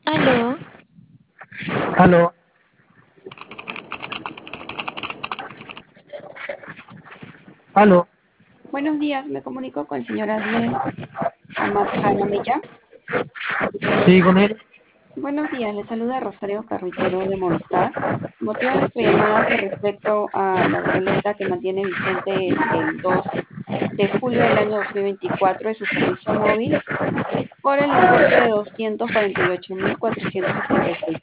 Aló, Aló, aló, Buenos días, me comunico con el señor Adiel Amat Jaramillo. sí, con él. Buenos días, le saluda Rosario Carruitero de Movistar. El motivo de nuestra llamada hace respecto a la boleta que mantiene vigente desde el 2 de julio del año 2024 de su servicio móvil por el importe de $248.476.